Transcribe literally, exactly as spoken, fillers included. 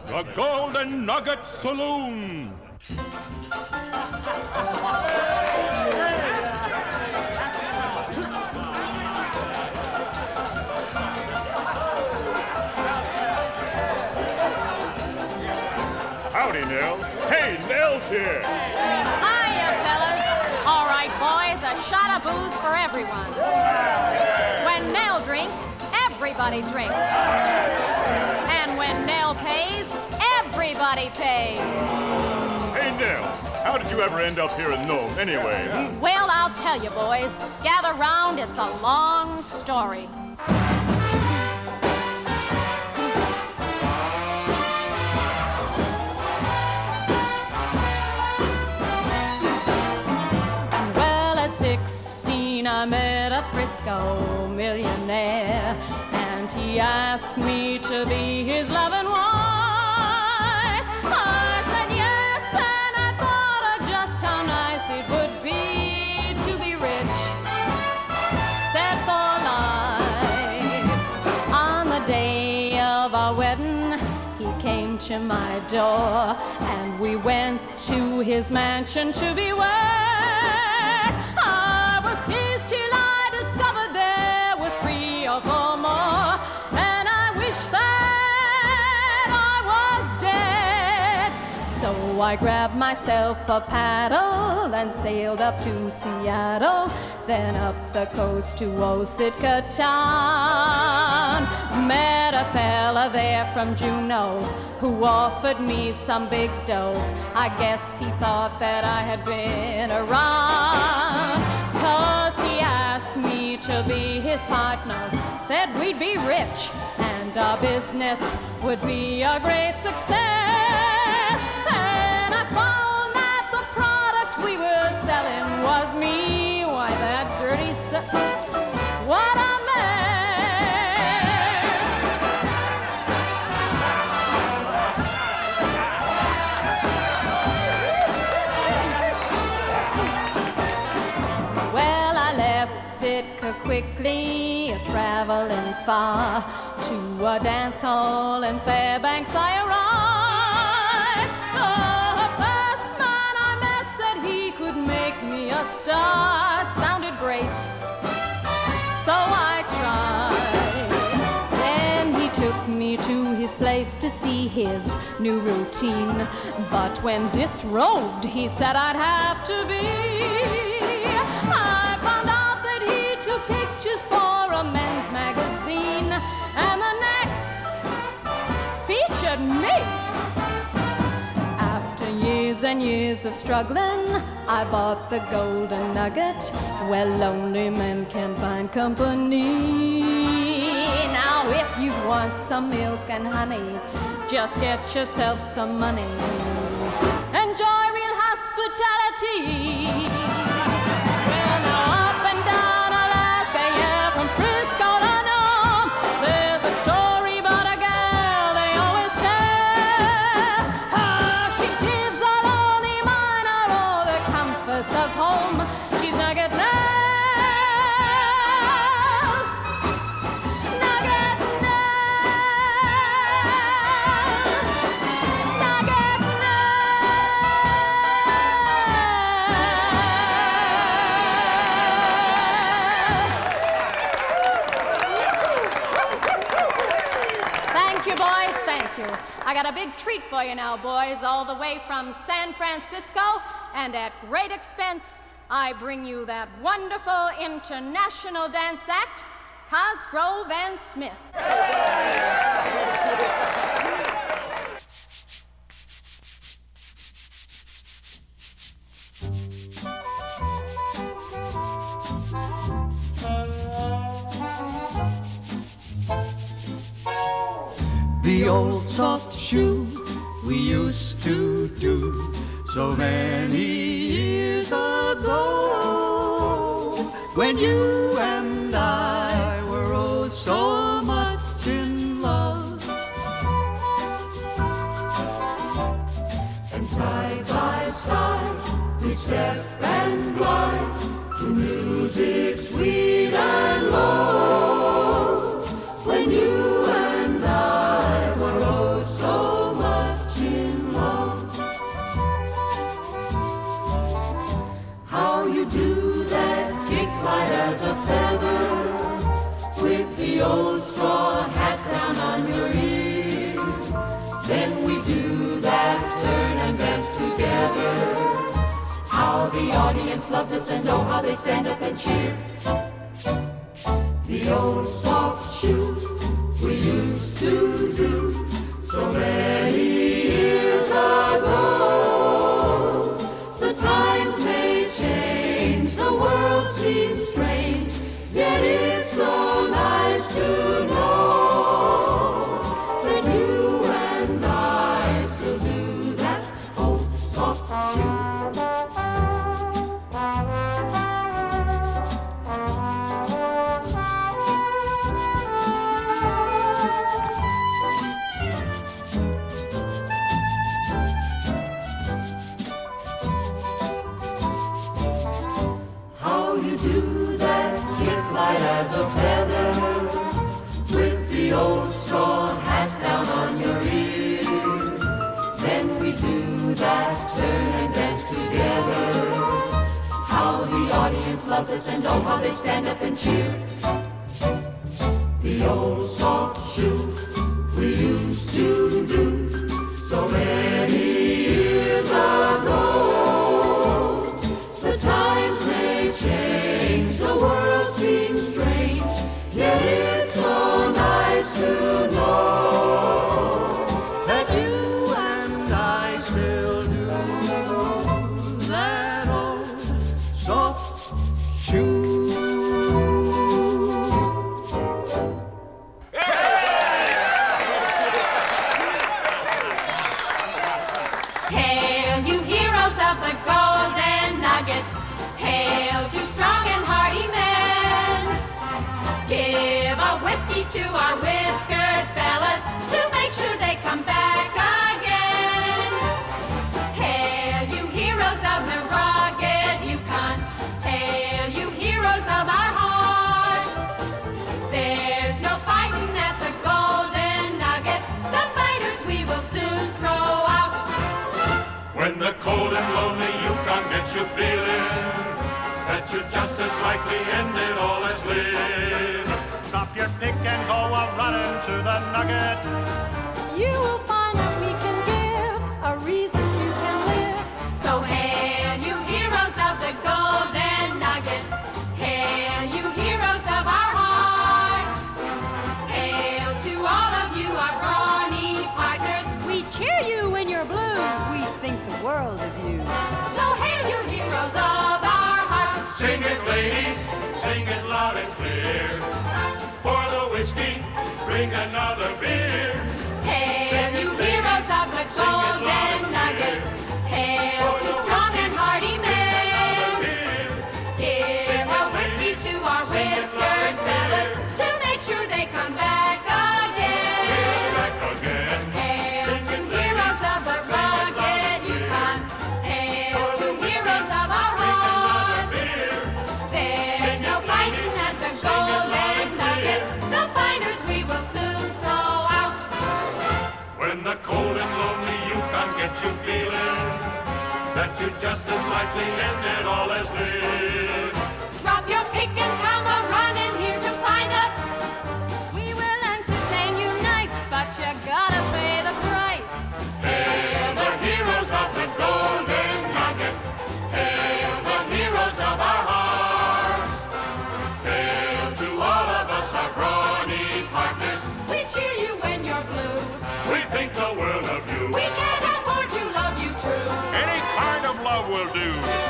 The Golden Nugget Saloon. Howdy, Nell. Hey, Nell's here. Hiya, fellas. All right, boys, a shot of booze for everyone. When Nell drinks, everybody drinks. And when Nell pays, everybody pays. Hey, Nell, how did you ever end up here in Nome anyway? Hmm? Well, I'll tell you, boys. Gather round, it's a long story. I met a Frisco millionaire, and he asked me to be his loving wife. I said yes, and I thought of just how nice it would be to be rich, set for life. On the day of our wedding, he came to my door, and we went to his mansion to be wed. I was his till I discovered there were three or four more, and I wish that I was dead. So I grabbed myself a paddle and sailed up to Seattle, then up the coast to Osaka town. Met a fella there from Juneau who offered me some big dough. I guess he thought that I had been around, 'cause he asked me to be his partner, said we'd be rich and our business would be a great success. And I found that the product we were selling was me. Why, that dirty son, what a quickly, traveling far, to a dance hall in Fairbanks I arrived. The first man I met said he could make me a star. Sounded great, so I tried. Then he took me to his place to see his new routine, but when disrobed he said I'd have to be. I found out took pictures for a men's magazine, and the next featured me. After years and years of struggling, I bought the Golden Nugget, where lonely men can find company. Now if you want some milk and honey, just get yourself some money. Enjoy real hospitality. Well, now up and down from Frisco to Nome, there's a story about a girl they always tell. How she gives a lonely miner all the comforts of home. She's Nugget Nell, Nugget Nell, Nugget I got a big treat for you now, boys, all the way from San Francisco, and at great expense, I bring you that wonderful international dance act, Cosgrove and Smith. The old soft shoe we used to do so many years ago, when you and I were oh so much in love. And side by side we step and glide to music sweet and low, when you and I were oh so much do that turn and dance together. How the audience loved us and oh how they stand up and cheer. The old soft shoe we used to do so many years ago. The times may change, the world seems strange, yet it's so nice to know that you and I still do that old soft shoe. Do that kick light as a feather, with the old straw hat down on your ear. Then we do that turn and dance together. How the audience loved us and oh how they stand up and cheer. The old soft shoe we used to do so many years ago. The times may change, the world seems strange, yet it's so nice to know that you and I still do that old soft shoe. Hail, you heroes of the Golden Nugget. Hail to strong and hardy men. Give a whiskey to our whiskered fellas to make sure they come back again. Hail, you heroes of the rugged Yukon. Hail, you heroes of our hearts. There's no fighting at the Golden Nugget. The fighters we will soon throw out. When the cold and lonely Yukon gets you feeling that you're just as likely end it all as live. Drop your pick and go a-running to the Nugget. You will find that we can give a reason you can live. So hail, you heroes of the Golden Nugget. Hail, you heroes of our hearts. Hail to all of you, our brawny partners. We cheer you when you're blue. We think the world of you. So hail, you heroes of our hearts. Sing it, ladies, sing it loud and clear. Pour the whiskey, bring another beer. Hail, you heroes of the Golden Nugget. Hail to strong and hardy men. Give a whiskey to our whiskered fellas to make sure they come back again. Back again. Hail to heroes of the rugged Yukon. Hail to heroes of our hearts. There's no fighting at the Golden Nugget. The fighters we will soon throw out. When the cold and lonely Yukon gets you feeling that you're just as likely end it all as live. Drop your pick and come a-running here to find us. We will entertain you nice, but you gotta pay the price. Hail the heroes of the Golden Nugget. Hail the heroes of our hearts. Hail to all of us, our brawny partners. We cheer you when you're blue. We think the world of you. We can't afford to love you true. Any kind of love will do.